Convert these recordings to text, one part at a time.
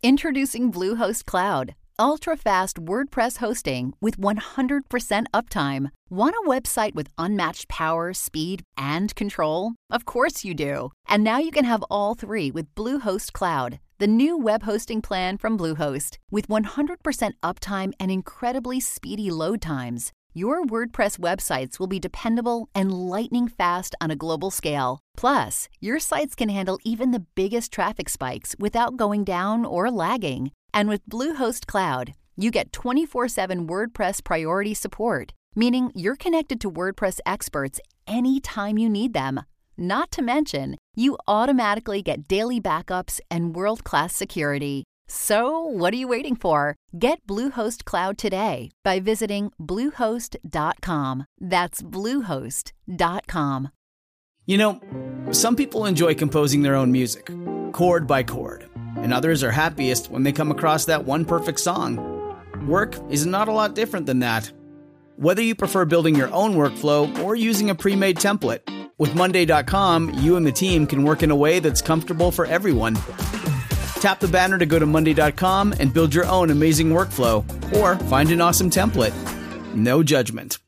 Introducing Bluehost Cloud, ultra-fast WordPress hosting with 100% uptime. Want a website with unmatched power, speed, and control? Of course you do. And now you can have all three with Bluehost Cloud, the new web hosting plan from Bluehost. With 100% uptime and incredibly speedy load times, your WordPress websites will be dependable and lightning fast on a global scale. Plus, your sites can handle even the biggest traffic spikes without going down or lagging. And with Bluehost Cloud, you get 24/7 WordPress priority support, meaning you're connected to WordPress experts anytime you need them. Not to mention, you automatically get daily backups and world-class security. So, what are you waiting for? Get Bluehost Cloud today by visiting Bluehost.com. That's Bluehost.com. You know, some people enjoy composing their own music, chord by chord, and others are happiest when they come across that one perfect song. Work is not a lot different than that. Whether you prefer building your own workflow or using a pre-made template, with Monday.com, you and the team can work in a way that's comfortable for everyone. Tap the banner to go to Monday.com and build your own amazing workflow, or find an awesome template. No judgment.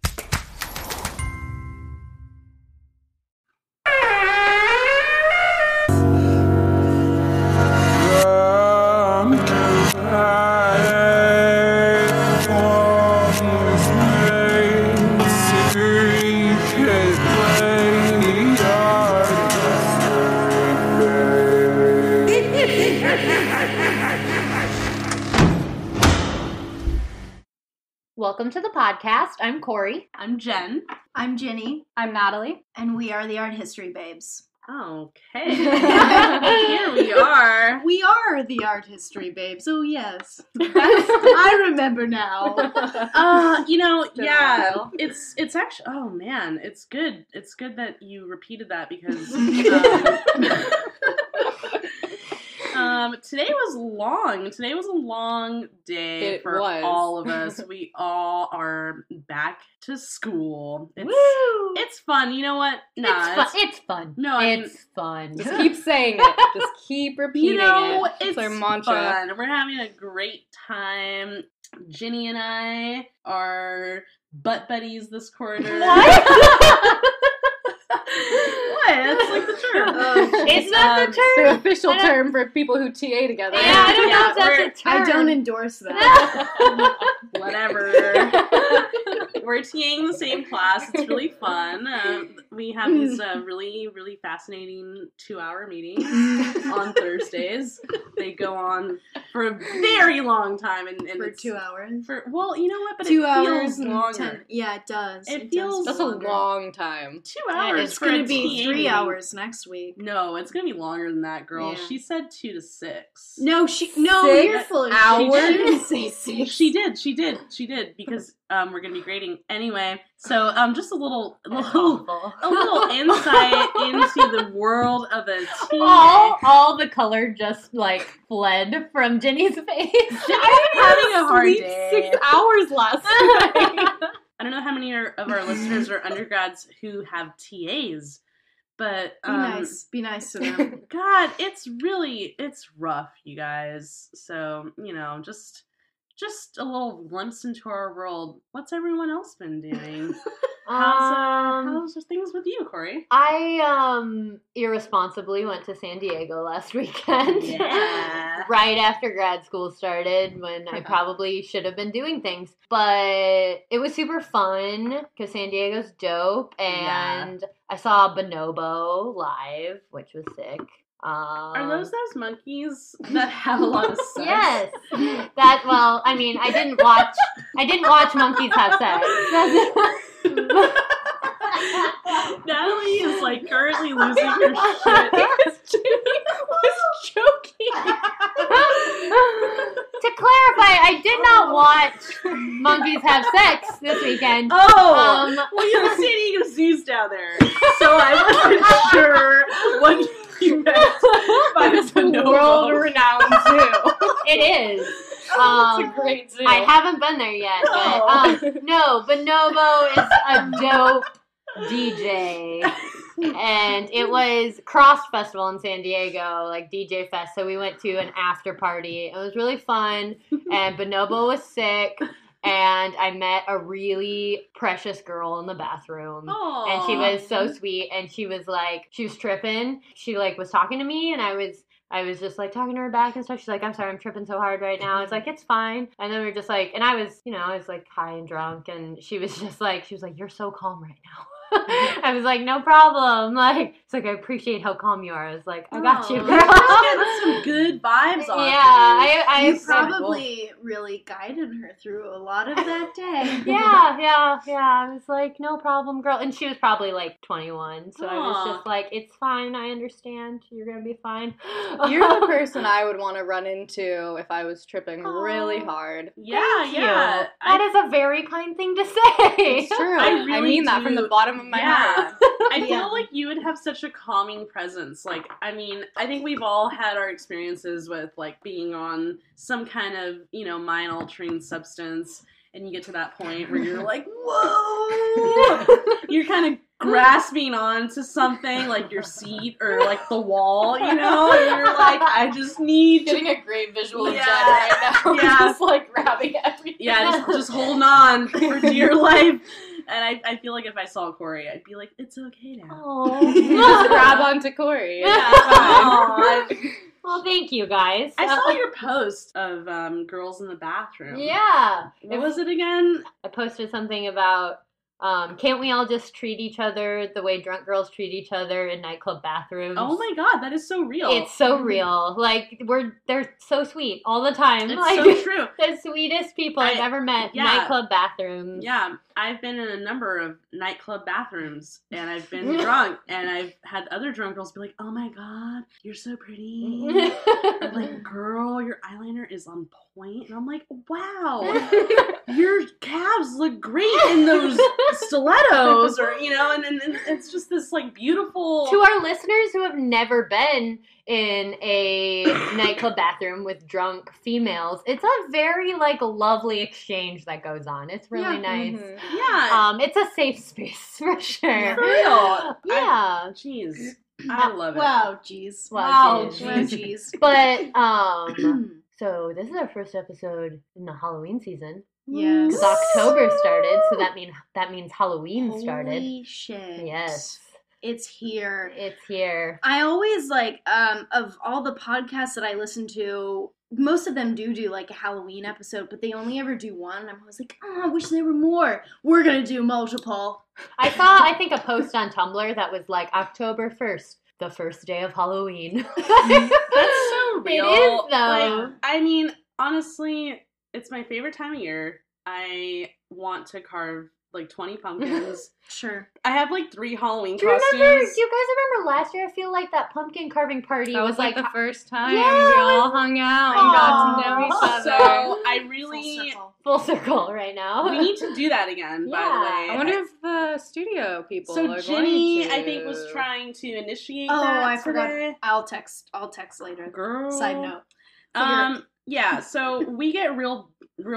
Welcome to the podcast. I'm Corey. I'm Jen. I'm Ginny. I'm Natalie. And we are the Art History Babes. Okay. Here we are. We are the Art History Babes. Oh, yes. I remember now. It's actually, oh man, it's good. It's good that you repeated that because today was long. Today was a long day for all of us. We all are back to school. It's fun. You know what? It's fun. No, it's fun. Just keep saying it. Just keep repeating it. It's our mantra. Fun. We're having a great time. Ginny and I are butt buddies this quarter. What? What? That's like the term. It's not the term. The official term for people who TA together. Yeah, I don't know if that's a term. I don't endorse that. Whatever. We're TAing the same class. It's really fun. We have these really, really fascinating 2-hour meetings on Thursdays. They go on for a very long time. And for it's 2 hours? Well, you know what? But 2 it hours feels longer. 10. Yeah, it does. It feels That's longer. a long time. 2 hours. It's going to be 3 hours next week. No, it's going to be longer than that, girl. Yeah. She said 2 to 6. No, you're full of hours? shit. She didn't say 6. She did, because we're going to be grading anyway. So, just a little insight into the world of a teen. All the color just fled from Ginny's face. I'm having a hard day. 6 hours last night. I don't know how many of our listeners are undergrads who have TAs, but Be nice to them. God, it's rough, you guys. So, just a little glimpse into our world. What's everyone else been doing? How's things with you, Corey? I irresponsibly went to San Diego last weekend. Yeah. Right after grad school started, when I probably should have been doing things. But it was super fun because San Diego's dope, and I saw Bonobo live, which was sick. Are those monkeys that have a lot of sex? Yes. I didn't watch monkeys have sex. Natalie is currently losing her shit. Ginny was joking. To clarify, I did not watch monkeys have sex this weekend. Oh, well, you have San Diego Zoo's down there, so I wasn't sure what you meant by the world-renowned zoo. It is. It's a great zoo. I haven't been there yet, but no, Bonobo is a dope DJ. And it was Cross Festival in San Diego, like DJ Fest. So we went to an after party. It was really fun. And Bonobo was sick. And I met a really precious girl in the bathroom. Aww. And she was so sweet. And she was tripping. She was talking to me, and I was just talking to her back and stuff. She's like, I'm sorry, I'm tripping so hard right now. I was like, it's fine. And then we were just and I was, I was high and drunk, and she was just you're so calm right now. I was like, no problem. It's I appreciate how calm you are. I was like, I got you, girl. You're getting some good vibes off. Yeah, you probably really guided her through a lot of that day. yeah. I was like, no problem, girl. And she was probably 21, so I was just it's fine. I understand. You're gonna be fine. You're the person I would want to run into if I was tripping really hard. Yeah, Thank you. yeah. That is a very kind thing to say. It's true. I I really mean that do. from the bottom of my heart. I feel like you would have such a calming presence. I think we've all had our experiences with being on some kind of, mind-altering substance, and you get to that point where you're like, whoa! You're kind of grasping onto something, like your seat or the wall, and you're like, I just need Getting a great visual of Jen Yeah. right now. Yeah. Just grabbing everything. Yeah, just holding on for dear life. And I feel like if I saw Corey, I'd be like, it's okay now. Just grab onto Corey. Aw. Well, thank you, guys. I saw your post of girls in the bathroom. Yeah. What was it again? I posted something about can't we all just treat each other the way drunk girls treat each other in nightclub bathrooms? Oh my god, that is so real. It's so real. They're so sweet all the time. It's so true. The sweetest people I've ever met. Yeah. Nightclub bathrooms. Yeah, I've been in a number of nightclub bathrooms, and I've been drunk, and I've had other drunk girls be like, oh my god, you're so pretty. I'm like, girl, your eyeliner is on point. And I'm like, wow, your calves look great in those stilettos, or, and it's just this, beautiful... To our listeners who have never been in a nightclub bathroom with drunk females, it's a very, lovely exchange that goes on. It's really nice. Mm-hmm. Yeah. It's a safe space, for sure. For real. Yeah. Jeez. I love it. Wow, jeez. Wow, Wow, jeez. But, so this is our first episode in the Halloween season. Yes. Because October started, so that means Halloween started. Holy shit. Yes. It's here. It's here. I always of all the podcasts that I listen to, most of them do a Halloween episode, but they only ever do one. And I'm always like, oh, I wish there were more. We're going to do multiple. I saw, I think, a post on Tumblr that was October 1st, the first day of Halloween. That's so real. It is, though. Honestly, it's my favorite time of year. I want to carve 20 pumpkins. Sure. I have 3 Halloween Do you costumes. guys remember last year? I feel like that pumpkin carving party That was the first time we Yeah. all hung out and got to know each other. So I really... full circle right now. We need to do that again, by the Yeah. way. I wonder if the studio people So are Ginny, going to. I think, was trying to initiate Oh, that I forgot. today. I'll text later. Girl. Side note. Yeah, so we get real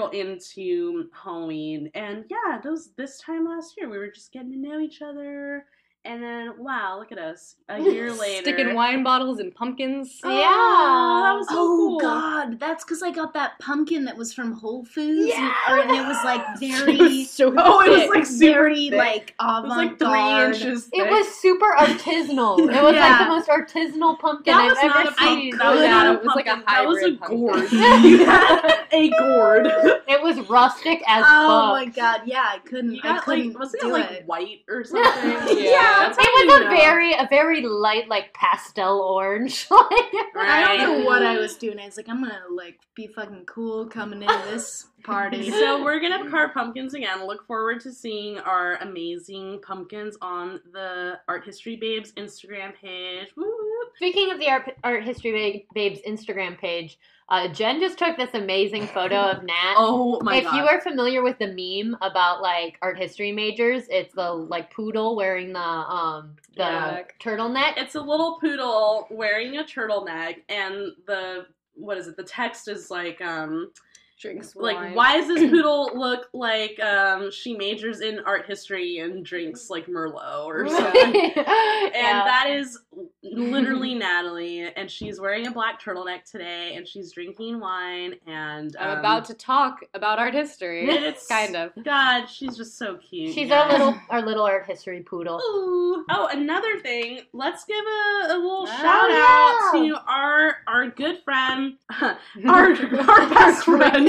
into Halloween, and yeah, this time last year we were just getting to know each other, and then wow, look at us a year later Sticking wine bottles and pumpkins. Yeah. that was so Oh cool. God, that's because I got that pumpkin that was from Whole Foods. Yeah. And it was very, Oh, it was super very thick. avant It was 3 garde. inches thick. It was super artisanal. It was Yeah. the most artisanal pumpkin That I've was not ever a pumpkin. seen. That was Yeah, not a it was like a pumpkin. That was a hybrid gourd. pumpkin. You had a gourd. It was rustic as Oh fuck. my God, yeah, I couldn't. You I got couldn't wasn't do it it. white or something? Yeah, That's how it you was know. a very light, pastel orange. I don't know Right. what I was doing. I was like, I'm gonna be fucking cool coming into this party. So we're gonna carve pumpkins again. Look forward to seeing our amazing pumpkins on the Art History Babes Instagram page. Woo woo. Speaking of the Art History Babes Instagram page, Jen just took this amazing photo of Nat. Oh my If god! you are familiar with the meme about art history majors, it's the poodle wearing the Yeah. turtleneck. It's a little poodle wearing a turtleneck, and the text is Drinks Like, wine. why does this poodle look like she majors in art history and drinks like Merlot or something? And that is literally Natalie, and she's wearing a black turtleneck today, and she's drinking wine, and I'm about to talk about art history. It's kind of. God, she's just so cute. She's guys. our little art history poodle. Ooh. Oh, another thing. Let's give a little Oh, shout out to our good friend, our best friend,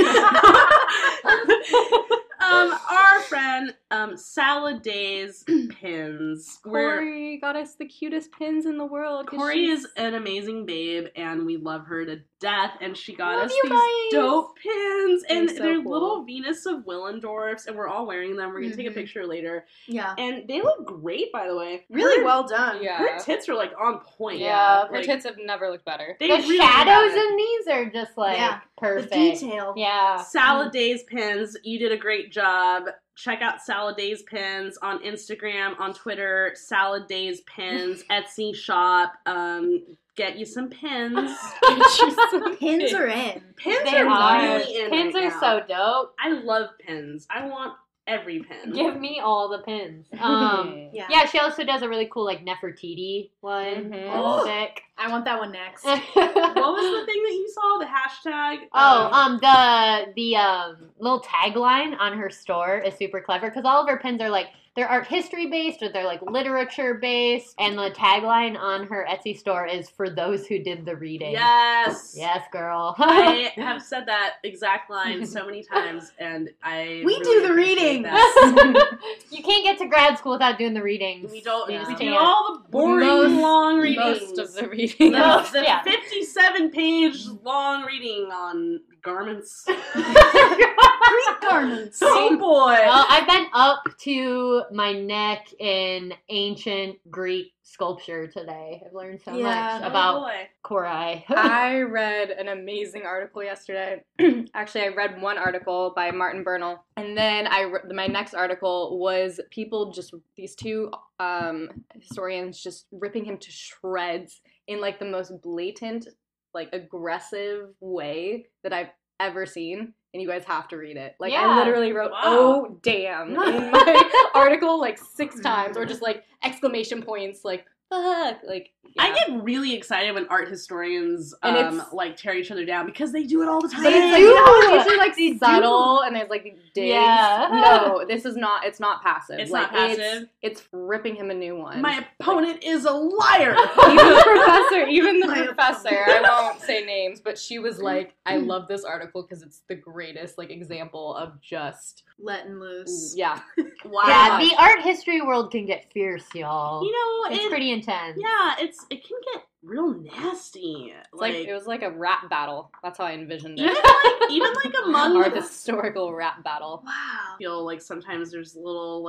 our friend, Salad Days Pins. Corey got us the cutest pins in the world. 'Cause Corey she's- is an amazing babe, and we love her to death. And she got Love us you these guys. dope pins, and They're so they're cool. little Venus of Willendorfs, and we're all wearing them. We're gonna take a Mhm. picture later, Yeah. and they look great, by the way. Really Her- well done. Yeah. Her tits are like on point. Yeah. Her Like, tits have never looked better. they The really shadows have it. in these are just like Yeah. The perfect. detail. Yeah. Salad Days Pins, you did a great job. Check out Salad Days Pins on Instagram, on Twitter, Salad Days Pins, Etsy shop. Get you some pins. Pins are in. Pins They are are. really in Pins right are now. so dope. I love pins. I want every pin. Give me all the pins. Yeah. Yeah, she also does a really cool like Nefertiti one. Mhm. That's sick. I want that one next. What was the thing that you saw? The hashtag? The little tagline on her store is super clever because all of her pins are like they're art history based or they're like literature based, and the tagline on her Etsy store is "For those who did the reading." Yes. Yes, girl. I have said that exact line so many times, and We really do the appreciate reading. that. You can't get to grad school without doing the readings. We don't. You just We do can't. all the boring long readings. Most of the reading. Most, The yeah. 57-page long reading on garments. Greek garments. Oh boy. Well, I've been up to my neck in ancient Greek sculpture today. I've learned so Yeah. much Oh about boy. Korai. I read an amazing article yesterday. Actually, I read one article by Martin Bernal, and then my next article was these two historians just ripping him to shreds in like the most blatant, like aggressive way that I've ever seen. And you guys have to read it. Like, Yeah. I literally wrote, Wow. "Oh, damn," in my article like 6 times, or just like exclamation points, like, fuck. Like, yeah. I get really excited when art historians And it's- like tear each other down because they do it all the time. But it's like, do. you know, it's usually like subtle, and there's like digs. Yeah. No, this is not. It's not passive. It's like, not passive? It's ripping him a new one. My opponent is a liar. Even the My professor. I won't say names, but she was like, "I love this article because it's the greatest like example of just Letting loose. yeah." Wow. Yeah, the art history world can get fierce, y'all. You know, It's pretty intense. Yeah, it can get real nasty. It's like it was like a rap battle. That's how I envisioned even it. even like among Our historical rap battle. Wow. I feel like sometimes there's little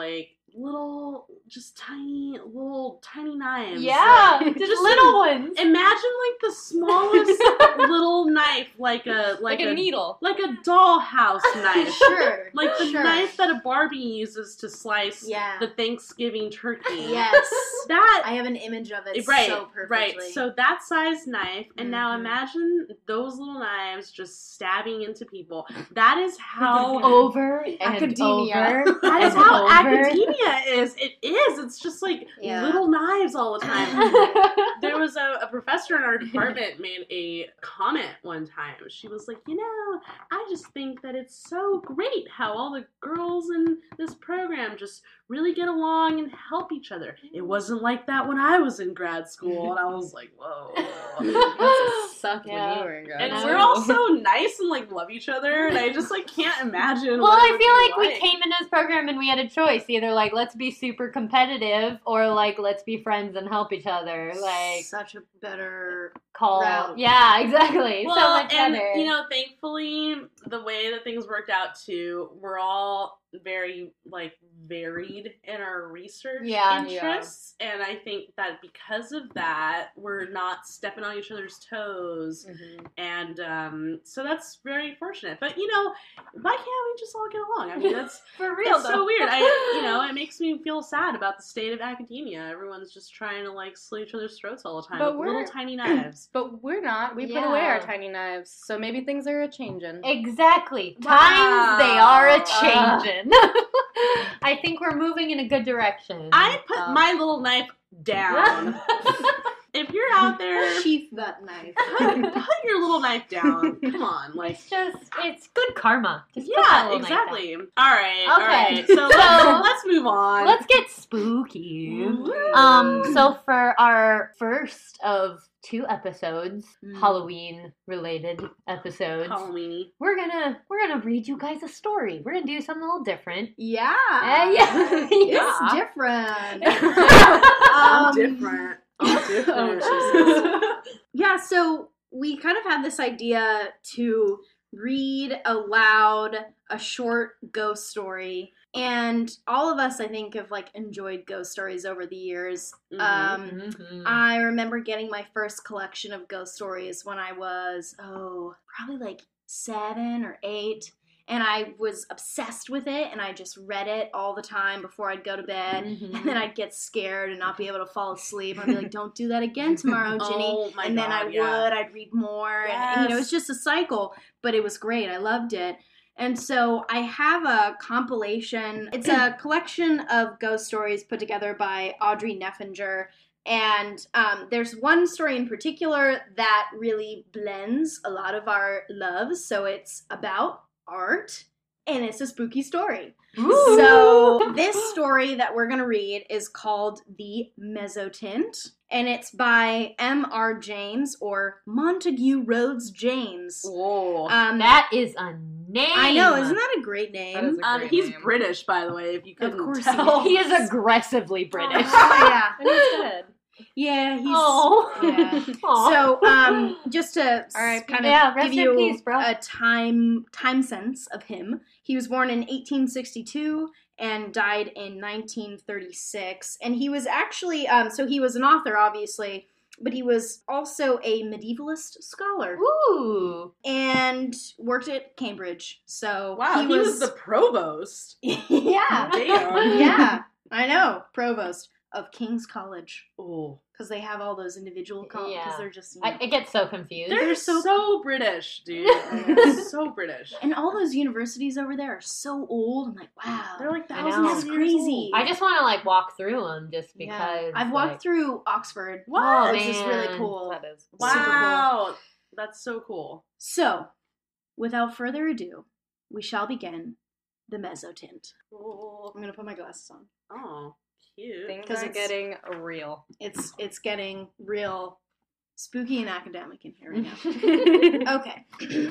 just tiny knives. Yeah, Like, just little ones. Imagine like the smallest little knife, like a needle. like a dollhouse knife. Sure. Like the Sure. knife that a Barbie uses to slice Yeah. the Thanksgiving turkey. Yes. That I have an image of it right, so perfectly. right. So that size knife, and now Mhm. imagine those little knives just stabbing into people. That is how Over and Academia. over. that is and how over. academia is. It is. It's just like Yeah. little knives all the time. There was a professor in our department made a comment one time. She was like, I just think that it's so great how all the girls in this program just really get along and help each other. It wasn't like that when I was in grad school. And I was like, whoa. Must suck Yeah. when you were in grad And I we're know. all so nice and like love each other. And I just like can't imagine. Well, what it I would feel be like we came into this program and we had a choice. Either like let's be super competitive or like let's be friends and help each other. Like such a better call. route. Yeah, exactly. Well, so much and better. thankfully, the way that things worked out too, we're all very like varied in our research Yeah. interests, and I think that because of that, we're not stepping on each other's toes, and so that's very fortunate. But why can't we just all get along? I mean, that's For real it's so weird. It makes me feel sad about the state of academia. Everyone's just trying to like slit each other's throats all the time But with little we're- tiny knives. But we're not. We put Yeah. away our tiny knives, so maybe things are changing. Exactly. Exactly. Wow. Times they are a-changin'. I think we're moving in a good direction. I put my little knife down. If you're out there, Sheath that knife. put your little knife down. Come on, like. It's good karma. Just put that Yeah, little knife down. exactly. All right, all Okay. right. So let's move on. Let's get spooky. Ooh. So for our first of 2 episodes, Mm. Halloween-related episodes, Halloweeny. we're gonna read you guys a story. We're gonna do something a little different. Yeah. Yeah. It's different. I'm different. I'm different. Yeah, so we kind of had this idea to read aloud a short ghost story. And all of us, I think, have like enjoyed ghost stories over the years. Mhm. I remember getting my first collection of ghost stories when I was, probably like 7 or 8. And I was obsessed with it, and I just read it all the time before I'd go to bed. Mhm. And then I'd get scared and not be able to fall asleep. I'd be like, don't do that again tomorrow, Ginny. Oh my And then God, I yeah. would. I'd read more. And, it's just a cycle. But it was great. I loved it. And so I have a compilation. It's a collection of ghost stories put together by Audrey Neffinger. And there's one story in particular that really blends a lot of our loves. So it's about art, and it's a spooky story. Ooh. So this story that we're going to read is called The Mezzotint, and it's by M.R. James, or Montague Rhodes James. Whoa. That is a name. I know, isn't that a great name? That is a great He's name. British, by the way, if you couldn't course tell. He is aggressively British. Yeah. And he's good. Yeah, he's... Oh. Yeah. Aw. So, just to Alright, kind yeah, of rest give in you peace, bro. a time sense of him, he was born in 1862 and died in 1936. And he was actually, so he was an author, obviously, but he was also a medievalist scholar Ooh. and worked at Cambridge. So Wow, he was the provost. yeah, Damn. yeah, I know, provost of King's College. Oh. Because they have all those individual colleges. Yeah. Because they're just... you know. I get so confused. They're so- so British, dude. So British. And all those universities over there are so old. I'm like, wow. They're like I thousands know. of That's years crazy. old. I just want to like walk through them just Yeah. because. I've walked through Oxford. What? Which is really man. cool. That is Super cool. Wow. That's so cool. So, without further ado, we shall begin The Mezzotint. Cool. I'm going to put my glasses on. Oh, cute. Things 'Cause are it's- getting real. It's getting real spooky and academic in here right now. Okay.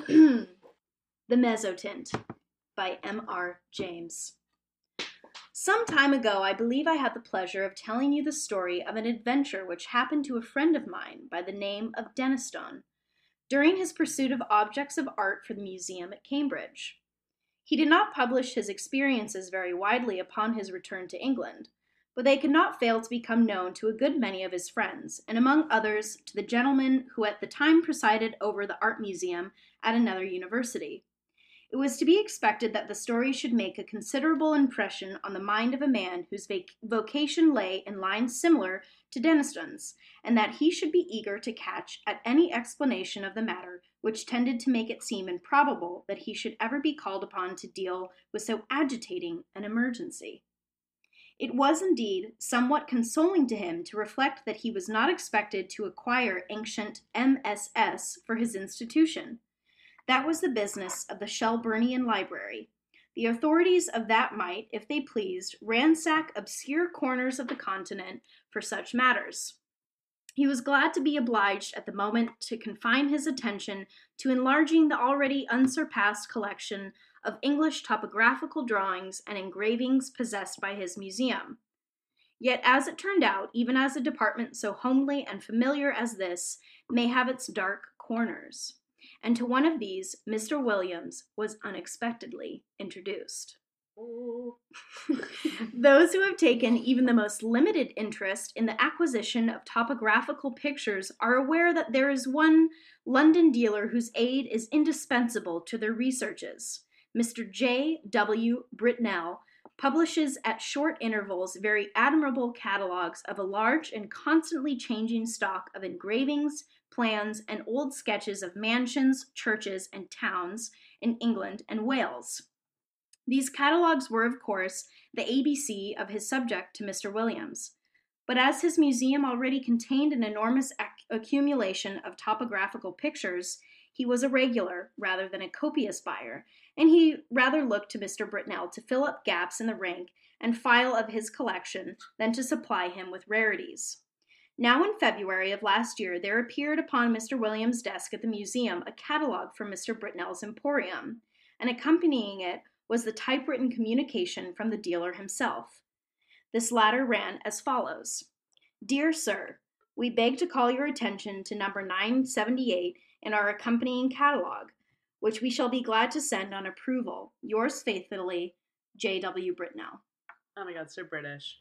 The Mezzotint by M.R. James. Some time ago, I believe I had the pleasure of telling you the story of an adventure which happened to a friend of mine by the name of Denniston during his pursuit of objects of art for the museum at Cambridge. He did not publish his experiences very widely upon his return to England, but they could not fail to become known to a good many of his friends, and among others to the gentleman who at the time presided over the art museum at another university. It was to be expected that the story should make a considerable impression on the mind of a man whose vocation lay in lines similar to Denniston's, and that he should be eager to catch at any explanation of the matter which tended to make it seem improbable that he should ever be called upon to deal with so agitating an emergency. It was indeed somewhat consoling to him to reflect that he was not expected to acquire ancient MSS for his institution. That was the business of the Shelburnian Library. The authorities of that might, if they pleased, ransack obscure corners of the continent for such matters. He was glad to be obliged at the moment to confine his attention to enlarging the already unsurpassed collection of English topographical drawings and engravings possessed by his museum. Yet, as it turned out, even as a department so homely and familiar as this may have its dark corners, and to one of these, Mr. Williams was unexpectedly introduced. Those who have taken even the most limited interest in the acquisition of topographical pictures are aware that there is one London dealer whose aid is indispensable to their researches. Mr. J. W. Britnell publishes at short intervals very admirable catalogues of a large and constantly changing stock of engravings, plans, and old sketches of mansions, churches, and towns in England and Wales. These catalogues were, of course, the ABC of his subject to Mr. Williams. But as his museum already contained an enormous accumulation of topographical pictures, he was a regular rather than a copious buyer, and he rather looked to Mr. Britnell to fill up gaps in the rank and file of his collection than to supply him with rarities. Now in February of last year, there appeared upon Mr. Williams' desk at the museum a catalogue from Mr. Britnell's Emporium, and accompanying it was the typewritten communication from the dealer himself. This latter ran as follows: Dear Sir, we beg to call your attention to number 978 in our accompanying catalogue, which we shall be glad to send on approval. Yours faithfully, J.W. Britnell. Oh my god, so British.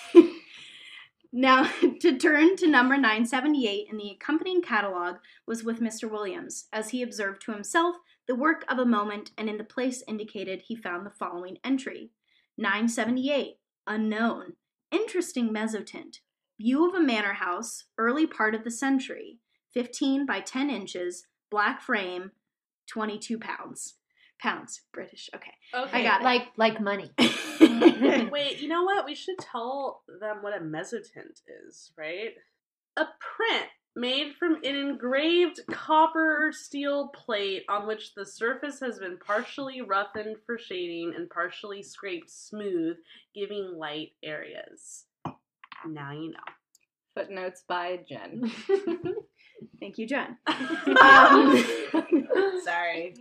Now, to turn to number 978 in the accompanying catalogue was with Mr. Williams. As he observed to himself, the work of a moment, and in the place indicated he found the following entry. 978, unknown, interesting mezzotint, view of a manor house, early part of the century, 15 by 10 inches, black frame, 22 pounds. Pounds, British, okay. I got it. Like money. Wait, you know what? We should tell them what a mezzotint is, right? A print made from an engraved copper or steel plate on which the surface has been partially roughened for shading and partially scraped smooth, giving light areas. Now you know. Footnotes by Jen. Thank you, Jen. Sorry.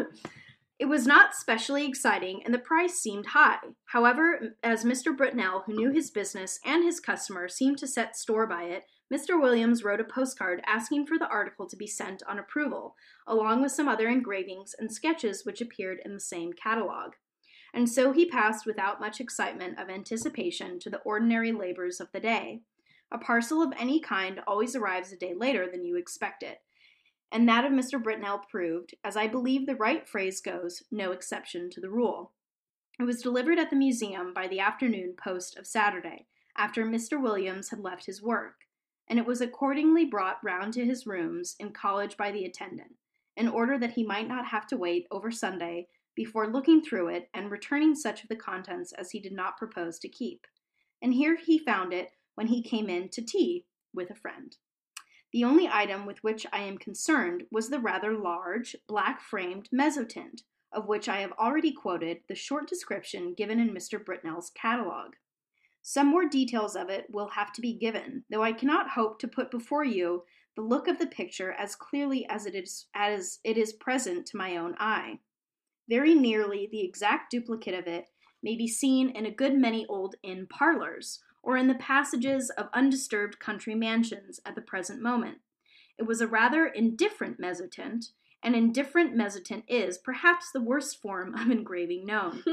It was not specially exciting, and the price seemed high. However, as Mr. Britnell, who knew his business and his customer, seemed to set store by it, Mr. Williams wrote a postcard asking for the article to be sent on approval, along with some other engravings and sketches which appeared in the same catalogue. And so he passed without much excitement of anticipation to the ordinary labors of the day. A parcel of any kind always arrives a day later than you expect it, and that of Mr. Britnell proved, as I believe the right phrase goes, no exception to the rule. It was delivered at the museum by the afternoon post of Saturday, after Mr. Williams had left his work, and it was accordingly brought round to his rooms in college by the attendant, in order that he might not have to wait over Sunday before looking through it and returning such of the contents as he did not propose to keep. And here he found it when he came in to tea with a friend. The only item with which I am concerned was the rather large, black-framed mezzotint, of which I have already quoted the short description given in Mr. Britnell's catalogue. Some more details of it will have to be given, though I cannot hope to put before you the look of the picture as clearly as it is present to my own eye. Very nearly the exact duplicate of it may be seen in a good many old inn parlors, or in the passages of undisturbed country mansions at the present moment. It was a rather indifferent mezzotint, and indifferent mezzotint is, perhaps, the worst form of engraving known.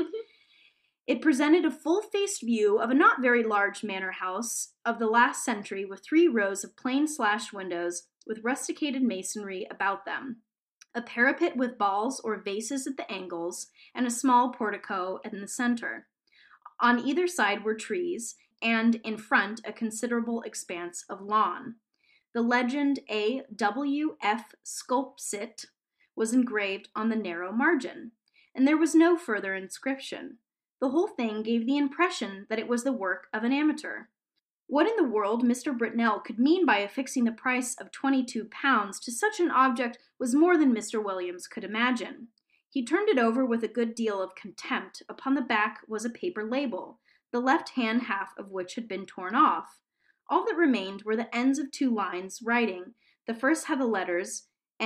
It presented a full-faced view of a not very large manor house of the last century with 3 rows of plain slashed windows with rusticated masonry about them, a parapet with balls or vases at the angles, and a small portico in the center. On either side were trees, and in front a considerable expanse of lawn. The legend A.W.F. Sculpsit was engraved on the narrow margin, and there was no further inscription. The whole thing gave the impression that it was the work of an amateur. What in the world Mr. Britnell could mean by affixing the price of 22 pounds to such an object was more than Mr. Williams could imagine. He turned it over with a good deal of contempt. Upon the back was a paper label, the left-hand half of which had been torn off. All that remained were the ends of 2 lines writing. The first had the letters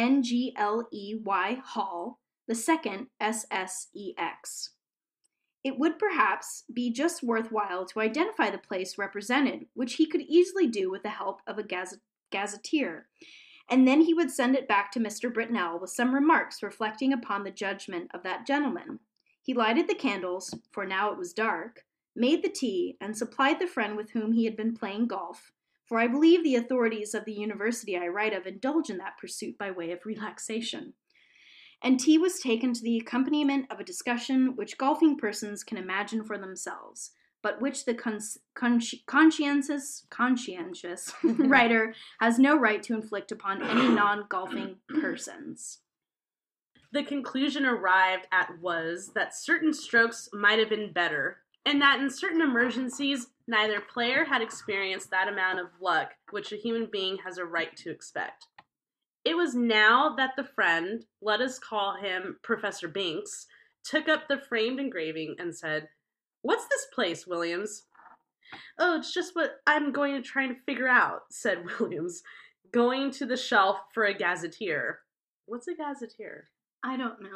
N-G-L-E-Y Hall, the second S-S-E-X. It would perhaps be just worthwhile to identify the place represented, which he could easily do with the help of a gazetteer, and then he would send it back to Mr. Britnell with some remarks reflecting upon the judgment of that gentleman. He lighted the candles, for now it was dark, made the tea, and supplied the friend with whom he had been playing golf, for I believe the authorities of the university I write of indulge in that pursuit by way of relaxation. And tea was taken to the accompaniment of a discussion which golfing persons can imagine for themselves. but which the conscientious writer has no right to inflict upon any non-golfing persons. The conclusion arrived at was that certain strokes might have been better, and that in certain emergencies, neither player had experienced that amount of luck which a human being has a right to expect. It was now that the friend, let us call him Professor Binks, took up the framed engraving and said, "What's this place, Williams?" "Oh, it's just what I'm going to try and figure out," said Williams, going to the shelf for a gazetteer. What's a gazetteer? I don't know.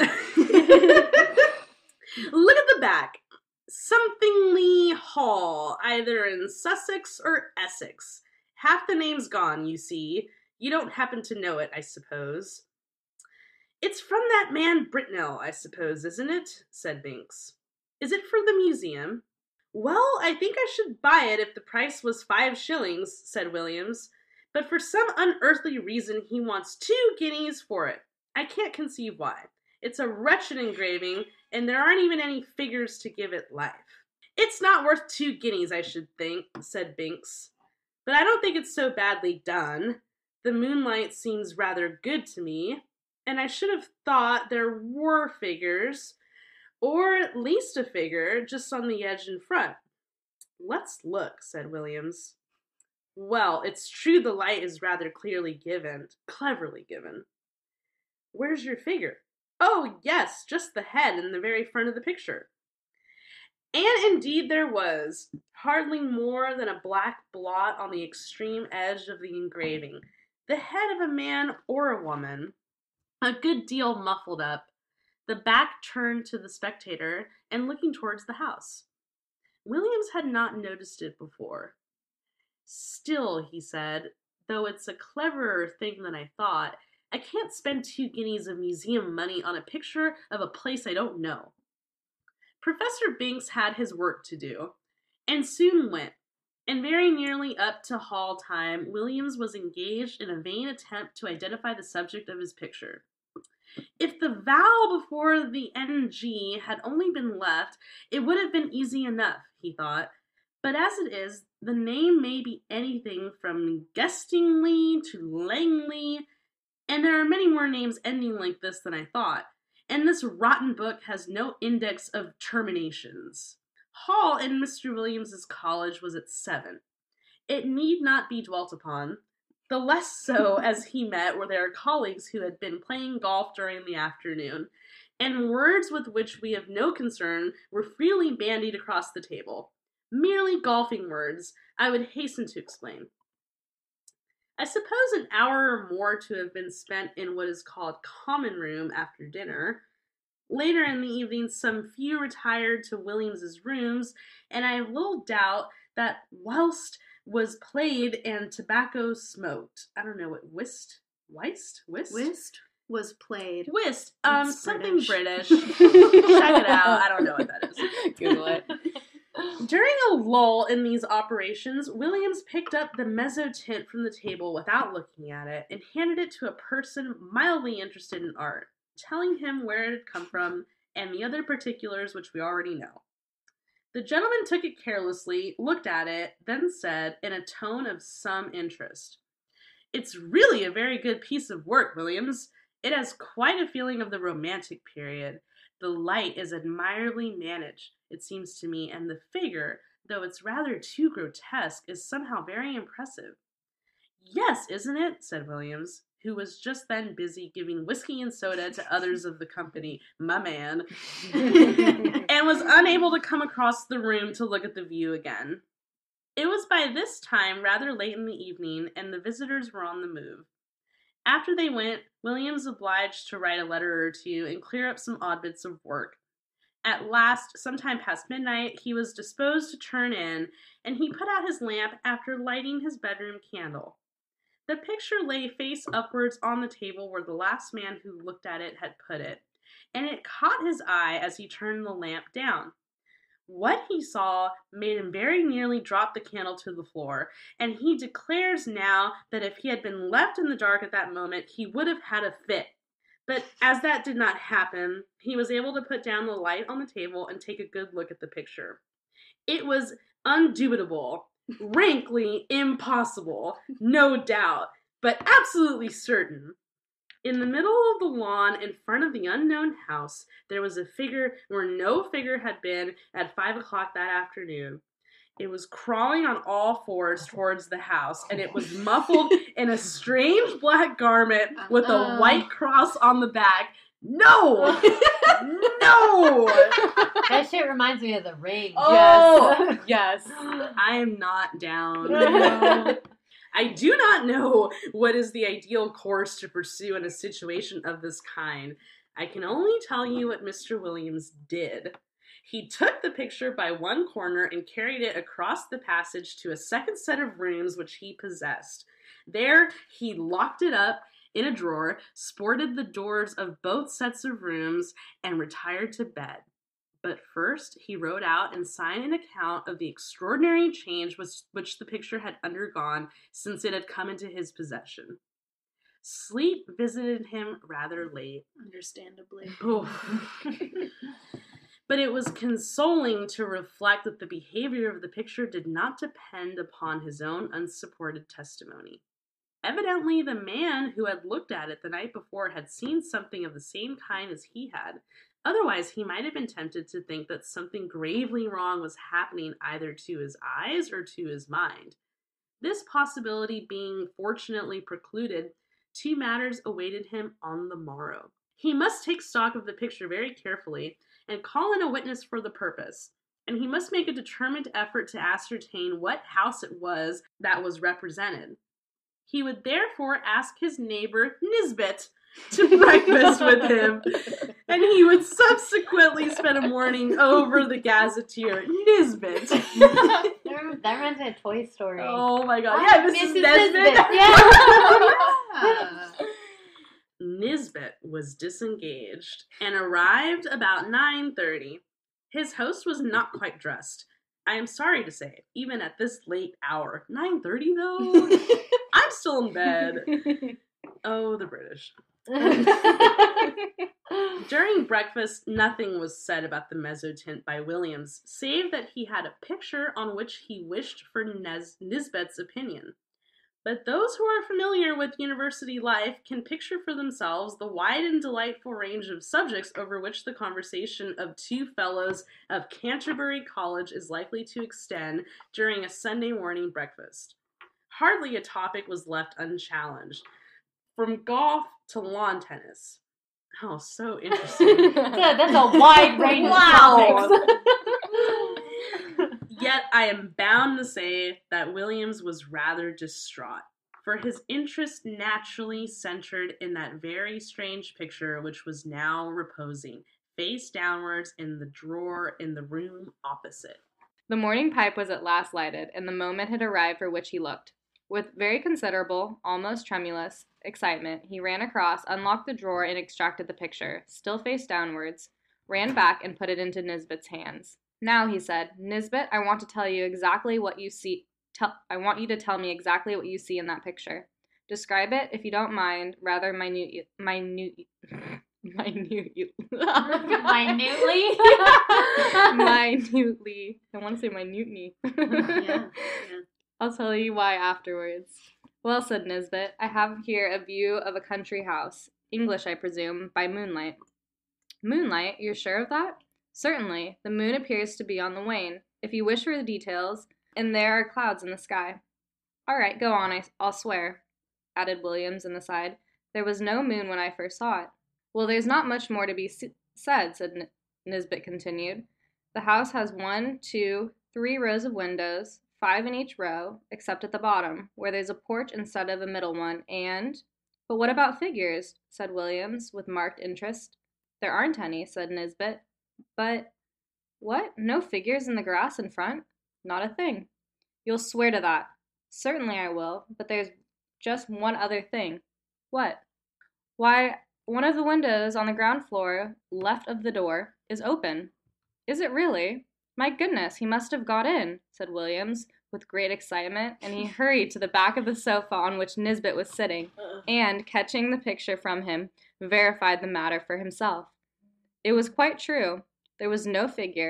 Look at the back. Somethingly Hall, either in Sussex or Essex. Half the name's gone, you see. You don't happen to know it, I suppose. "It's from that man Britnell, I suppose, isn't it?" said Binks. "Is it for the museum?" "Well, I think I should buy it if the price was 5 shillings, said Williams. "But for some unearthly reason he wants 2 guineas for it. I can't conceive why. It's a wretched engraving, and there aren't even any figures to give it life." "It's not worth 2 guineas, I should think," said Binks. "But I don't think it's so badly done. The moonlight seems rather good to me, and I should have thought there were figures, or at least a figure, just on the edge in front." "Let's look," said Williams. "Well, it's true the light is rather cleverly given. Where's your figure?" "Oh, yes, just the head in the very front of the picture." And indeed there was, hardly more than a black blot on the extreme edge of the engraving, the head of a man or a woman, a good deal muffled up, the back turned to the spectator and looking towards the house. Williams had not noticed it before. "Still," he said, "though it's a cleverer thing than I thought, I can't spend 2 guineas of museum money on a picture of a place I don't know." Professor Binks had his work to do, and soon went, and very nearly up to Hall time, Williams was engaged in a vain attempt to identify the subject of his picture. If the vowel before the NG had only been left, it would have been easy enough, he thought. But as it is, the name may be anything from Guestingley to Langley, and there are many more names ending like this than I thought, and this rotten book has no index of terminations. Hall in Mr. Williams's college was at 7. It need not be dwelt upon, the less so as he met with their colleagues who had been playing golf during the afternoon, and words with which we have no concern were freely bandied across the table. Merely golfing words, I would hasten to explain. I suppose an hour or more to have been spent in what is called common room after dinner. Later in the evening, some few retired to Williams's rooms, and I have little doubt that whilst was played and tobacco smoked. I don't know what whist was played. Whist. It's Something British. British. Check it out. I don't know what that is. Google it. During a lull in these operations, Williams picked up the mezzotint from the table without looking at it and handed it to a person mildly interested in art, telling him where it had come from and the other particulars which we already know. The gentleman took it carelessly, looked at it, then said, in a tone of some interest, "It's really a very good piece of work, Williams. It has quite a feeling of the Romantic period. The light is admirably managed, it seems to me, and the figure, though it's rather too grotesque, is somehow very impressive." "Yes, isn't it?" said Williams, who was just then busy giving whiskey and soda to others of the company, my man, and was unable to come across the room to look at the view again. It was by this time rather late in the evening, and the visitors were on the move. After they went, Williams obliged to write a letter or two and clear up some odd bits of work. At last, sometime past midnight, he was disposed to turn in, and he put out his lamp after lighting his bedroom candle. The picture lay face upwards on the table where the last man who looked at it had put it, and it caught his eye as he turned the lamp down. What he saw made him very nearly drop the candle to the floor, and he declares now that if he had been left in the dark at that moment, he would have had a fit. But as that did not happen, he was able to put down the light on the table and take a good look at the picture. It was undubitable, rankly impossible, no doubt, but absolutely certain. In the middle of the lawn in front of the unknown house, there was a figure where no figure had been at 5 o'clock that afternoon. It was crawling on all fours towards the house, and it was muffled in a strange black garment with a white cross on the back. No! No! That shit reminds me of The Ring. Oh, yes. I am not down. No. I do not know what is the ideal course to pursue in a situation of this kind. I can only tell you what Mr. Williams did. He took the picture by one corner and carried it across the passage to a second set of rooms which he possessed. There he locked it up in a drawer, sported the doors of both sets of rooms, and retired to bed. But first, he wrote out and signed an account of the extraordinary change which the picture had undergone since it had come into his possession. Sleep visited him rather late. Understandably. But it was consoling to reflect that the behavior of the picture did not depend upon his own unsupported testimony. Evidently, the man who had looked at it the night before had seen something of the same kind as he had. Otherwise, he might have been tempted to think that something gravely wrong was happening either to his eyes or to his mind. This possibility being fortunately precluded, 2 matters awaited him on the morrow. He must take stock of the picture very carefully and call in a witness for the purpose, and he must make a determined effort to ascertain what house it was that was represented. He would therefore ask his neighbor Nisbet to breakfast with him, and he would subsequently spend a morning over the gazetteer. Nisbet. That reminds me of Toy Story. Oh my god. Yeah, Mrs. Nesbit. Yeah. Nisbet was disengaged and arrived about 9:30. His host was not quite dressed. I am sorry to say, even at this late hour. 9:30 though? I'm still in bed. Oh, the British. During breakfast, nothing was said about the mezzotint by Williams, save that he had a picture on which he wished for Nisbet's opinion. But those who are familiar with university life can picture for themselves the wide and delightful range of subjects over which the conversation of 2 fellows of Canterbury College is likely to extend during a Sunday morning breakfast. Hardly a topic was left unchallenged. From golf to lawn tennis. Oh, so interesting. That's a wide range of topics. Yet I am bound to say that Williams was rather distraught, for his interest naturally centered in that very strange picture which was now reposing, face downwards, in the drawer in the room opposite. The morning pipe was at last lighted, and the moment had arrived for which he looked. With very considerable, almost tremulous, excitement, he ran across, unlocked the drawer, and extracted the picture, still face downwards, ran back, and put it into Nisbet's hands. Now, he said, Nisbet, I want to tell you exactly what you see. I want you to tell me exactly what you see in that picture. Describe it, if you don't mind, rather minutely. Minutely. I want to say minutely. Yeah. I'll tell you why afterwards. Well, said Nisbet, I have here a view of a country house. English, I presume, by moonlight. Moonlight? You're sure of that? Certainly. The moon appears to be on the wane. If you wish for the details, and there are clouds in the sky. All right, go on, I'll swear, added Williams in the side. There was no moon when I first saw it. Well, there's not much more to be said, said Nisbet continued. The house has 1, 2, 3 rows of windows, 5 in each row, except at the bottom, where there's a porch instead of a middle one, and... But what about figures? Said Williams, with marked interest. There aren't any, said Nisbet. But... What? No figures in the grass in front? Not a thing. You'll swear to that. Certainly I will, but there's just one other thing. What? Why, one of the windows on the ground floor, left of the door, is open. Is it really? My goodness, he must have got in, said Williams, with great excitement, and he hurried to the back of the sofa on which Nisbet was sitting, and, catching the picture from him, verified the matter for himself. It was quite true. There was no figure,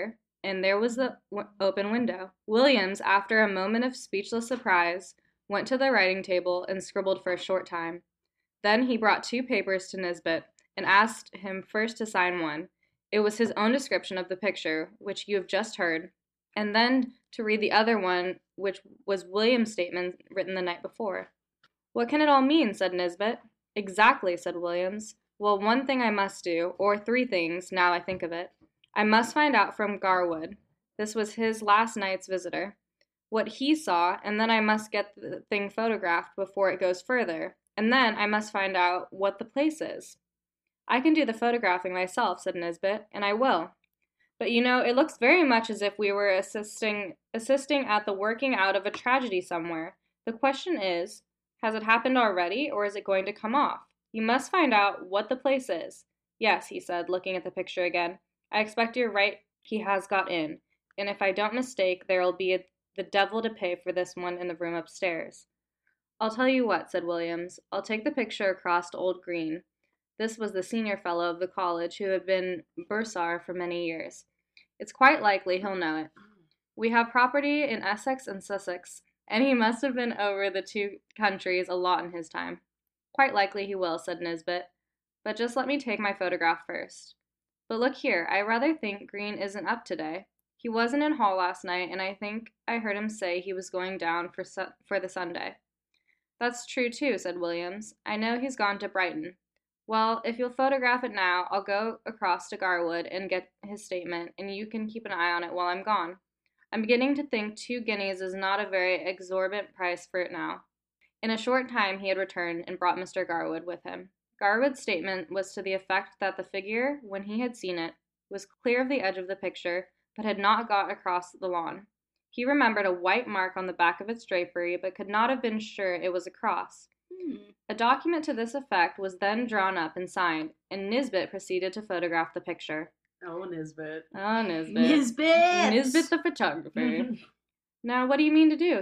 and there was the open window. Williams, after a moment of speechless surprise, went to the writing table and scribbled for a short time. Then he brought 2 papers to Nisbet and asked him first to sign one. It was his own description of the picture, which you have just heard, and then to read the other one, which was William's statement written the night before. "What can it all mean?" said Nisbet. "Exactly," said Williams. "Well, one thing I must do, or 3 things, now I think of it. I must find out from Garwood," this was his last night's visitor, "what he saw, and then I must get the thing photographed before it goes further, and then I must find out what the place is." "I can do the photographing myself," said Nisbet, "and I will. But you know, it looks very much as if we were assisting at the working out of a tragedy somewhere. The question is, has it happened already, or is it going to come off? You must find out what the place is." "Yes," he said, looking at the picture again. "I expect you're right, he has got in, and if I don't mistake, there'll be the devil to pay for this one in the room upstairs." "I'll tell you what," said Williams. "I'll take the picture across to old Green." This was the senior fellow of the college who had been bursar for many years. "It's quite likely he'll know it. We have property in Essex and Sussex, and he must have been over the 2 countries a lot in his time." "Quite likely he will," said Nisbet. "But just let me take my photograph first. But look here, I rather think Green isn't up today. He wasn't in hall last night, and I think I heard him say he was going down for the Sunday." "That's true, too," said Williams. "I know he's gone to Brighton. Well, if you'll photograph it now, I'll go across to Garwood and get his statement, and you can keep an eye on it while I'm gone. I'm beginning to think 2 guineas is not a very exorbitant price for it now." In a short time he had returned and brought Mr. Garwood with him. Garwood's statement was to the effect that the figure, when he had seen it, was clear of the edge of the picture, but had not got across the lawn. He remembered a white mark on the back of its drapery, but could not have been sure it was a cross. A document to this effect was then drawn up and signed, and Nisbet proceeded to photograph the picture. Oh, Nisbet. Oh, Nisbet. Nisbet! Nisbet the photographer. "Now, what do you mean to do?"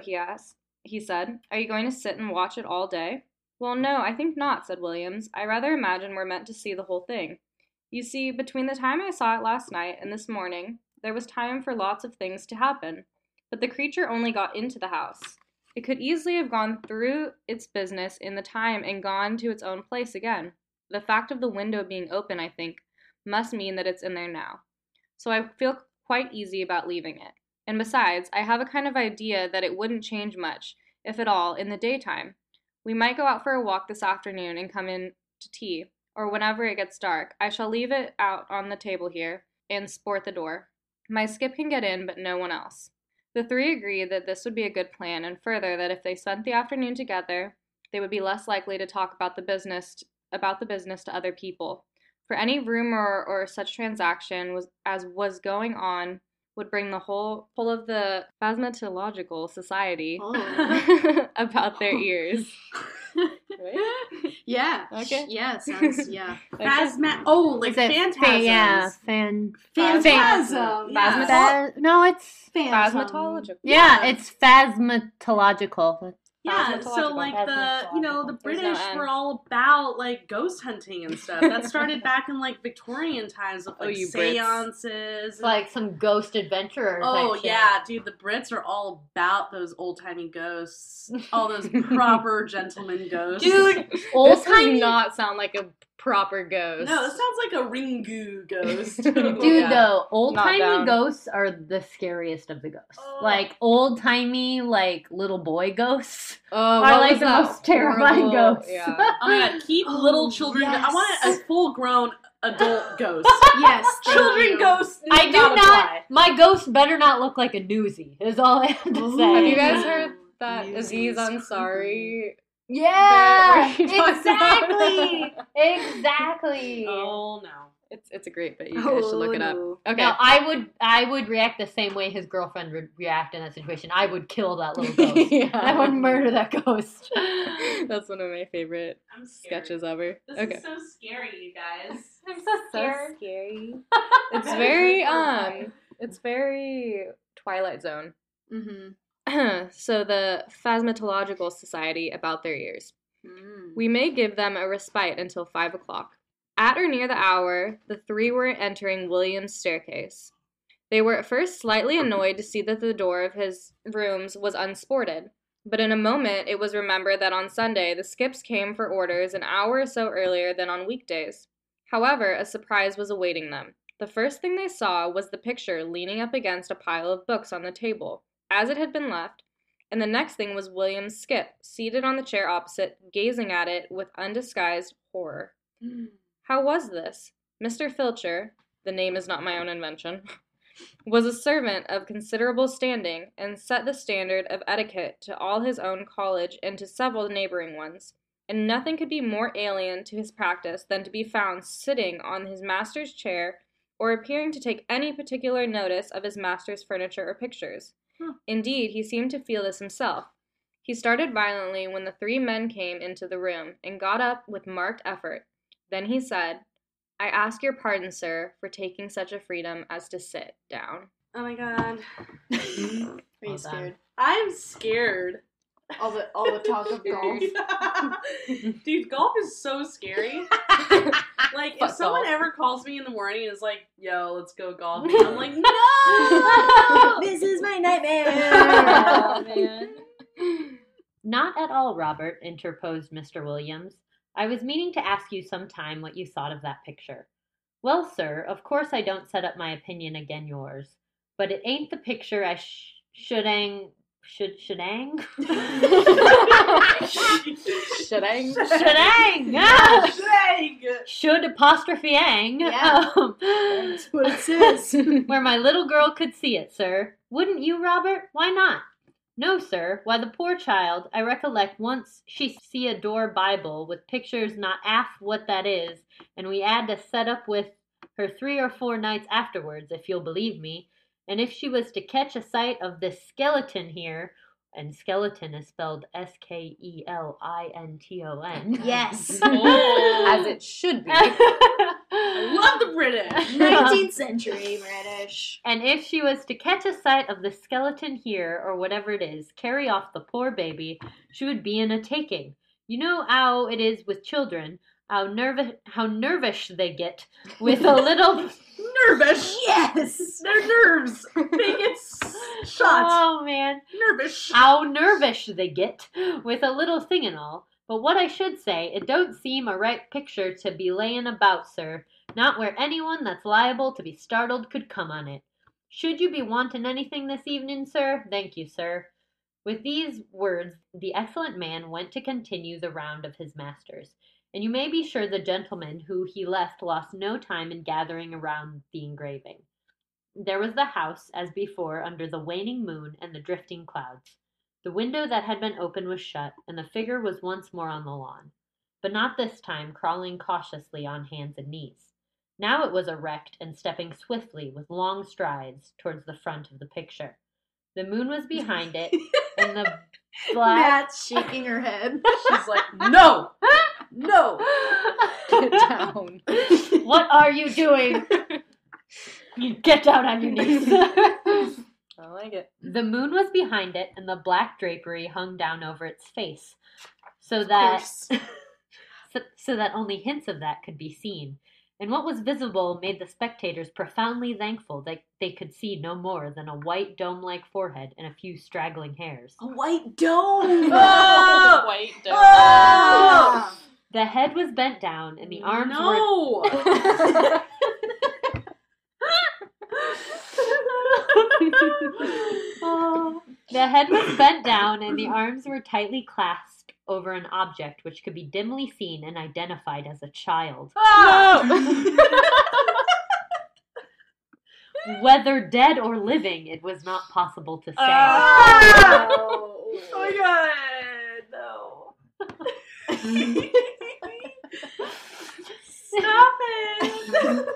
he said. "Are you going to sit and watch it all day?" "Well, no, I think not," said Williams. "I rather imagine we're meant to see the whole thing. You see, between the time I saw it last night and this morning, there was time for lots of things to happen. But the creature only got into the house. It could easily have gone through its business in the time and gone to its own place again. The fact of the window being open, I think, must mean that it's in there now. So I feel quite easy about leaving it. And besides, I have a kind of idea that it wouldn't change much, if at all, in the daytime. We might go out for a walk this afternoon and come in to tea, or whenever it gets dark. I shall leave it out on the table here and sport the door. My skip can get in, but no one else." The 3 agreed that this would be a good plan, and further that if they spent the afternoon together, they would be less likely to talk about the business to other people. For any rumor or such transaction as was going on would bring the whole of the Phasmatological Society about their ears. Right? Yeah. Okay. Yeah, sounds, yeah. Like phantasms. Phantasm. Yeah. No, it's Phasmatological. it's phasmatological. Yeah, so like the There's British no N. were all about like ghost hunting and stuff. That started back in like Victorian times with like you Brits. seances. It's like some ghost adventurer. Oh type shit. yeah, dude, the Brits are all about those old timey ghosts, all those proper gentleman ghosts. Dude, This old does timey. not sound like a proper ghost. No, it sounds like a Ringu ghost. Dude, Yeah. though, old Not timey down. ghosts are the scariest of the ghosts. Oh. Like old timey, like little boy ghosts. Oh, I what like was the that most terrifying horrible- ghosts. Yeah. Oh my god, keep Oh, little children. yes. I want a full grown adult ghost. Yes, thank Children you. ghosts. I do not not. apply. My ghost better not look like a newsie. Is all I have to Ooh. say. Have you guys heard that Newsies. Aziz Ansari? Yeah, Where he talks exactly, about- exactly. Oh no. It's a great bit. You guys should look it up. Oh, Okay. No, I would react the same way his girlfriend would react in that situation. I would kill that little ghost. Yeah. I would murder that ghost. That's one of my favorite I'm scared. sketches ever. This Okay. is so scary, you guys. I'm so So scary. It's very Twilight Zone. Mm-hmm. So the Phasmatological Society about their ears. Mm. We may give them a respite until 5 o'clock. At or near the hour, the 3 were entering William's staircase. They were at first slightly annoyed to see that the door of his rooms was unsported, but in a moment it was remembered that on Sunday the Skips came for orders an hour or so earlier than on weekdays. However, a surprise was awaiting them. The first thing they saw was the picture leaning up against a pile of books on the table, as it had been left, and the next thing was William Skip, seated on the chair opposite, gazing at it with undisguised horror. How was this? Mr. Filcher, the name is not my own invention, was a servant of considerable standing, and set the standard of etiquette to all his own college and to several neighboring ones, and nothing could be more alien to his practice than to be found sitting on his master's chair or appearing to take any particular notice of his master's furniture or pictures. Indeed, he seemed to feel this himself. He started violently when the three men came into the room, and got up with marked effort. Then he said, "I ask your pardon, sir, for taking such a freedom as to sit down." Oh my god. Are you scared? I'm scared. All the talk of golf. Dude, golf is so scary. Like, if someone ever calls me in the morning and is like, "Yo, let's go golfing," I'm like, no! This is my nightmare. Oh, man. Not at all, Robert, interposed Mr. Williams. I was meaning to ask you sometime what you thought of that picture. Well, sir, of course I don't set up my opinion again yours, but it ain't the picture I shouldang? Shouldang? Yeah. Shang! Should apostrophe ang. Yeah. That's what it says. Where my little girl could see it, sir. Wouldn't you, Robert? Why not? No, sir. Why, the poor child, I recollect once she see a door Bible with pictures not half what that is, and we 'ad to set up with her 3 or 4 nights afterwards, if you'll believe me. And if she was to catch a sight of this skeleton here, and skeleton is spelled Skelelinton. Yes. As it should be. I love the British. 19th century British. And if she was to catch a sight of the skeleton here, or whatever it is, carry off the poor baby, she would be in a taking. You know how it is with children, how nervous they get with a little... Nervous. Yes. Their nerves. They get shot. Oh, man. Nervous. How nervous they get with a little thing and all. But what I should say, it don't seem a right picture to be layin' about, sir. Not where anyone that's liable to be startled could come on it. Should you be wantin' anything this evening, sir? Thank you, sir. With these words, the excellent man went to continue the round of his masters. And you may be sure the gentleman who he left lost no time in gathering around the engraving. There was the house, as before, under the waning moon and the drifting clouds. The window that had been open was shut, and the figure was once more on the lawn, but not this time crawling cautiously on hands and knees. Now it was erect and stepping swiftly with long strides towards the front of the picture. The moon was behind it, and the black... Matt's shaking her head. She's like, no! No! Get down. What are you doing? You get down on your knees. I like it. The moon was behind it, and the black drapery hung down over its face, so that only hints of that could be seen. And what was visible made the spectators profoundly thankful that they could see no more than a white dome-like forehead and a few straggling hairs. A white dome. Oh! White dome. Oh! The head was bent down, and the arms were... No! Oh. The head was bent down, and the arms were tightly clasped over an object which could be dimly seen and identified as a child. Whether dead or living, it was not possible to say. Oh my god, no. Stop it!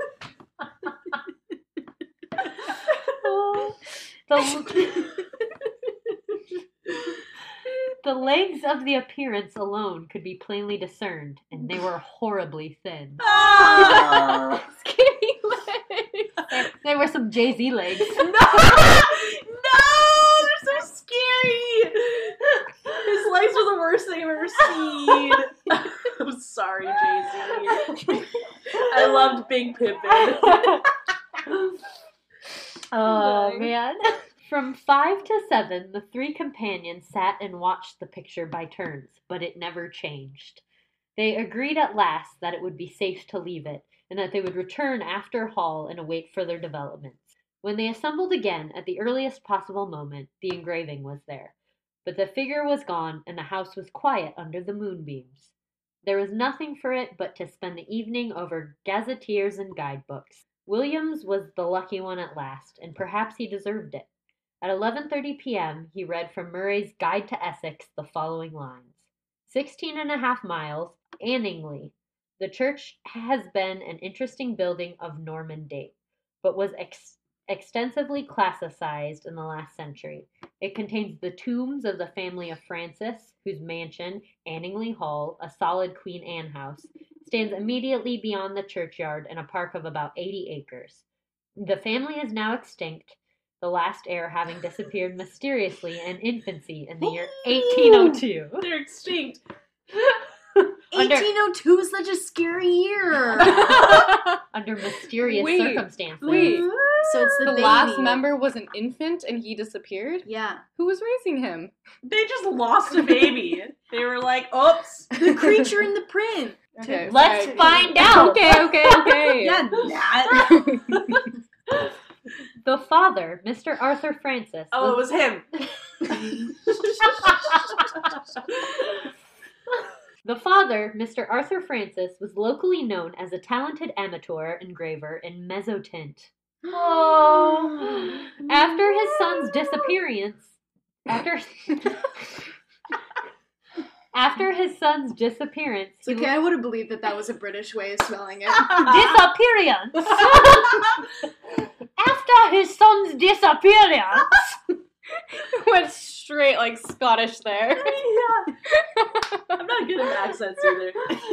The legs of the appearance alone could be plainly discerned, and they were horribly thin. Oh. Skinny legs. They were some Jay-Z legs. No! No! They're so scary! His legs are the worst thing I've ever seen. I'm sorry, Jay-Z. I loved Big Pippin. Oh, man. From 5 to 7, the three companions sat and watched the picture by turns, but it never changed. They agreed at last that it would be safe to leave it, and that they would return after Hall and await further developments. When they assembled again at the earliest possible moment, the engraving was there. But the figure was gone, and the house was quiet under the moonbeams. There was nothing for it but to spend the evening over gazetteers and guidebooks. Williams was the lucky one at last, and perhaps he deserved it. At 11:30 p.m. he read from Murray's Guide to Essex the following lines. 16.5 miles, Anningley. The church has been an interesting building of Norman date, but was extensively classicized in the last century. It contains the tombs of the family of Francis, whose mansion, Anningley Hall, a solid Queen Anne house, stands immediately beyond the churchyard in a park of about 80 acres. The family is now extinct, the last heir having disappeared mysteriously in infancy in the year 1802. They're extinct. 1802 is such a scary year. Under mysterious Wait, circumstances. wait. So it's the baby. last member was an infant and he disappeared? Yeah. Who was raising him? They just lost a baby. They were like, oops. The creature in the print. Okay, Let's right. find out. Okay. Yeah, that. The father, Mr. Arthur Francis. Oh, it was him. The father, Mr. Arthur Francis, was locally known as a talented amateur engraver in mezzotint. Oh. After his son's disappearance, after his son's disappearance, It's okay, I would have believed that was a British way of spelling it. disappearance. After his son's disappearance, Went straight like Scottish there. Yeah. I'm not good at accents either.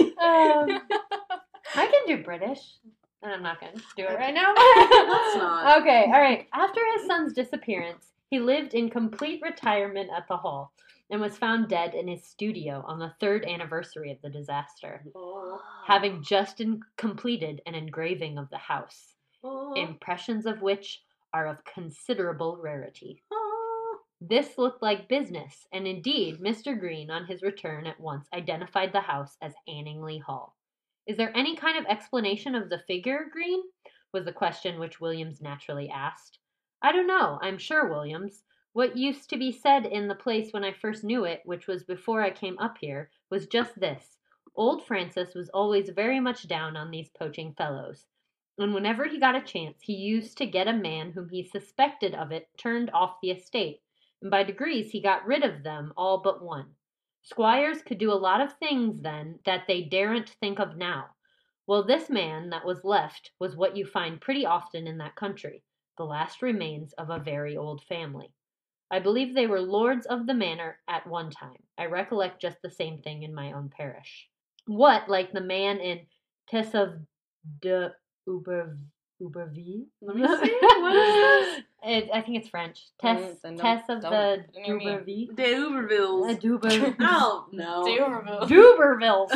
I can do British, and I'm not going to do it right now. Let's not. Okay, all right. After his son's disappearance, he lived in complete retirement at the Hall and was found dead in his studio on the 3rd anniversary of the disaster, Oh. having just completed an engraving of the house, Oh. impressions of which are of considerable rarity. Oh. This looked like business, and indeed, Mr. Green, on his return, at once identified the house as Anningley Hall. Is there any kind of explanation of the figure, Green? Was the question which Williams naturally asked. I don't know, I'm sure, Williams. What used to be said in the place when I first knew it, which was before I came up here, was just this. Old Francis was always very much down on these poaching fellows, and whenever he got a chance, he used to get a man whom he suspected of it turned off the estate, and by degrees he got rid of them all but one. Squires could do a lot of things then that they daren't think of now. Well, this man that was left was what you find pretty often in that country, the last remains of a very old family. I believe they were lords of the manor at one time. I recollect just the same thing in my own parish. What, like the man in Tess de Uberville? Let me see. What is this? I think it's French. Tess of the Duberville. De Ubervilles. Duber. Oh, no. Dubervilles.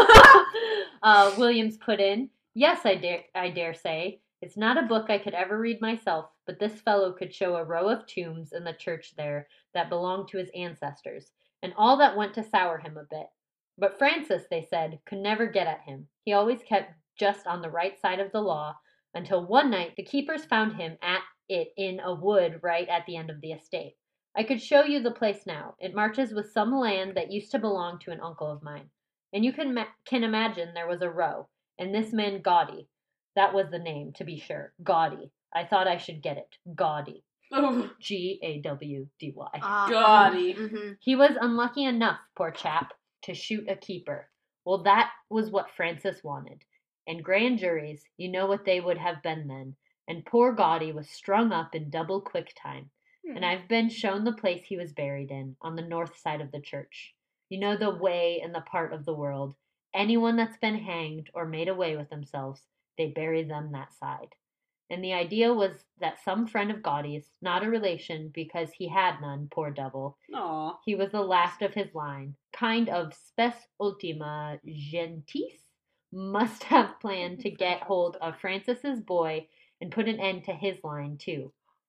Williams put in. Yes, I dare say. It's not a book I could ever read myself, but this fellow could show a row of tombs in the church there that belonged to his ancestors, and all that went to sour him a bit. But Francis, they said, could never get at him. He always kept just on the right side of the law, until one night the keepers found him at it in a wood right at the end of the estate. I could show you the place now. It marches with some land that used to belong to an uncle of mine. And you can imagine there was a row, and this man Gaudy. That was the name, to be sure. Gaudy. I thought I should get it. Gaudy. Oh, Gawdy. Gaudy. Mm-hmm. He was unlucky enough, poor chap, to shoot a keeper. Well, that was what Francis wanted. And grand juries, you know what they would have been then. And poor Gaudy was strung up in double quick time. And I've been shown the place he was buried in, on the north side of the church. You know the way and the part of the world. Anyone that's been hanged or made away with themselves, they bury them that side. And the idea was that some friend of Gaudy's, not a relation because he had none, poor devil, Aw. he was the last of his line, kind of spes ultima gentes, must have planned to get hold of Francis's boy and put an end to his line too.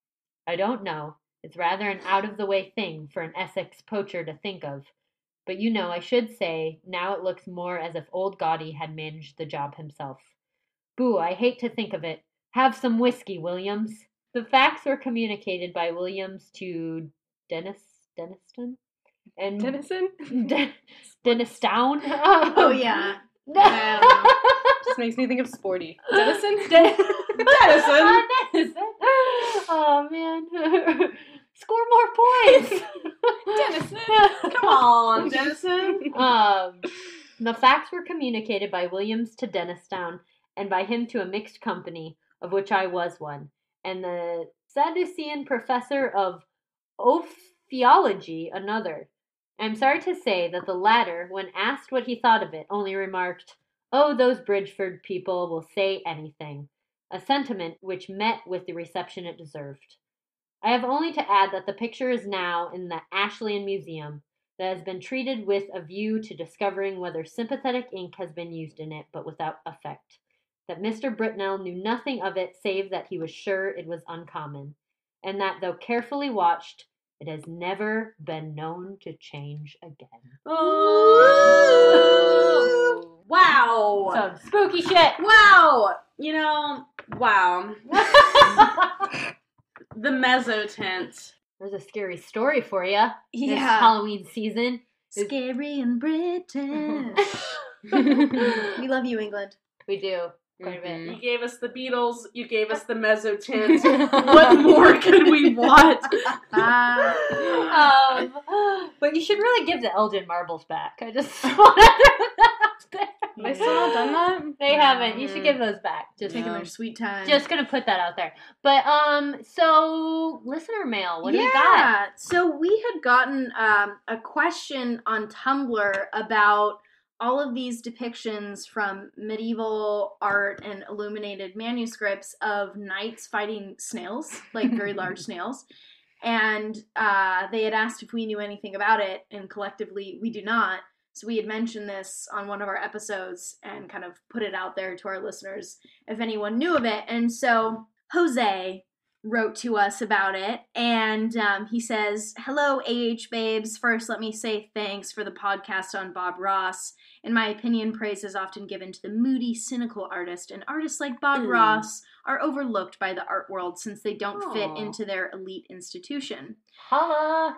I don't know. It's rather an out-of-the-way thing for an Essex poacher to think of. But you know, I should say, now it looks more as if old Gaudy had managed the job himself. Boo, I hate to think of it. Have some whiskey, Williams. The facts were communicated by Williams to Denniston? And Denison? Dennistown? Oh, yeah. Just makes me think of Sporty. Denison? Denison. Denison. Oh, man. Score more points. Denison. Come on, Denison. The facts were communicated by Williams to Dennistown, and by him to a mixed company, of which I was one, and the Sadducean professor of ophiology another. I am sorry to say that the latter, when asked what he thought of it, only remarked, "Oh, those Bridgeford people will say anything," a sentiment which met with the reception it deserved. I have only to add that the picture is now in the Ashleyan Museum, that has been treated with a view to discovering whether sympathetic ink has been used in it, but without effect. That Mr. Britnell knew nothing of it save that he was sure it was uncommon, and that though carefully watched, it has never been known to change again. Oh, wow. Some spooky shit. Wow. You know, wow. The mezzotint. There's a scary story for you. This Yeah. Halloween season. Scary and British. We love you, England. We do. Quite a bit. You gave us the Beatles. You gave us the mezzotint. What more could we want? But you should really give the Elgin marbles back. I just want to throw that out there. Have they still not done that? They haven't. You should give those back. Just Taking their sweet time. Just gonna put that out there. But so listener mail. What do we got? So we had gotten a question on Tumblr about all of these depictions from medieval art and illuminated manuscripts of knights fighting snails, like very large snails. And they had asked if we knew anything about it, and collectively we do not. So we had mentioned this on one of our episodes and kind of put it out there to our listeners if anyone knew of it. And so Jose wrote to us about it, and he says, "Hello, AH babes. First, let me say thanks for the podcast on Bob Ross. In my opinion, praise is often given to the moody, cynical artist, and artists like Bob Ross are overlooked by the art world since they don't fit into their elite institution." Holla!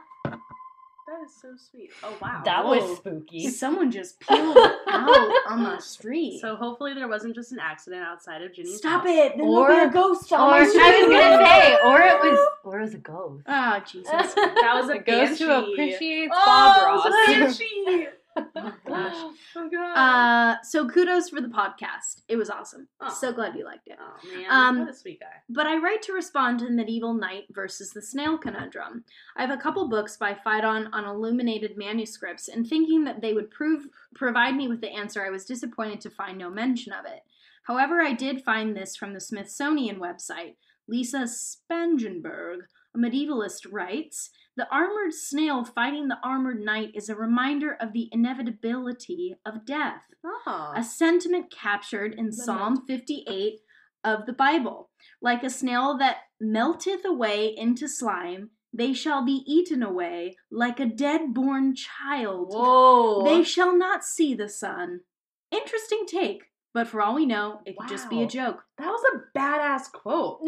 That is so sweet. Oh, wow. That Whoa. was spooky. Someone just peeled out on the street. So hopefully there wasn't just an accident outside of Ginny's Stop house. it! Then Or- there'll be a ghost on Or my I was street. gonna say, or it was a ghost. Oh, Jesus. That was a Ghost who banshee. appreciates Oh, Bob Ross. banshee. Oh, gosh. Oh, God. So kudos for the podcast. It was awesome. Oh. So glad you liked it. Oh, man. What a sweet guy. But I write to respond to the medieval knight versus the snail conundrum. I have a couple books by Phaidon on illuminated manuscripts, and thinking that they would provide me with the answer, I was disappointed to find no mention of it. However, I did find this from the Smithsonian website. Lisa Spangenberg, a medievalist, writes, "The armored snail fighting the armored knight is a reminder of the inevitability of death, Oh. a sentiment captured in Psalm 58 of the Bible. Like a snail that melteth away into slime, they shall be eaten away like a dead-born child. Whoa! They shall not see the sun." Interesting take, but for all we know, it could just be a Wow. joke. That was a badass quote.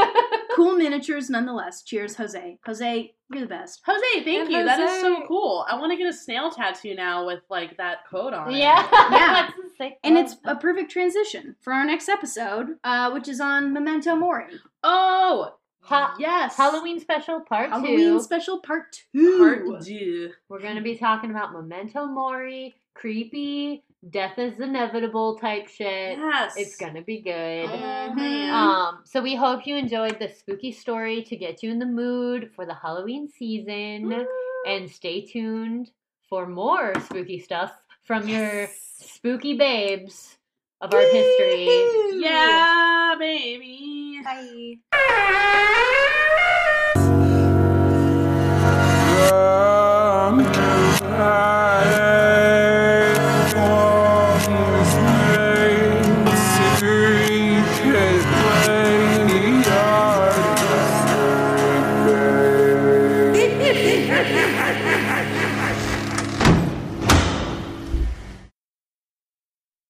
Cool miniatures nonetheless. Cheers, Jose. Jose, you're the best. Jose, thank And you. That is Jose. so cool. I want to get a snail tattoo now with, like, that quote on it. Yeah. Yeah. That's a sick And one. it's a perfect transition for our next episode, which is on Memento Mori. Oh, Ha- yes. Halloween special part Halloween 2. special part 2. Part 2. We're going to be talking about Memento Mori, creepy, death is inevitable type shit. Yes. It's going to be good. Oh, man. So we hope you enjoyed the spooky story to get you in the mood for the Halloween season. And stay tuned for more spooky stuff from your spooky babes of art history. Yeah, baby. Bye. Yeah.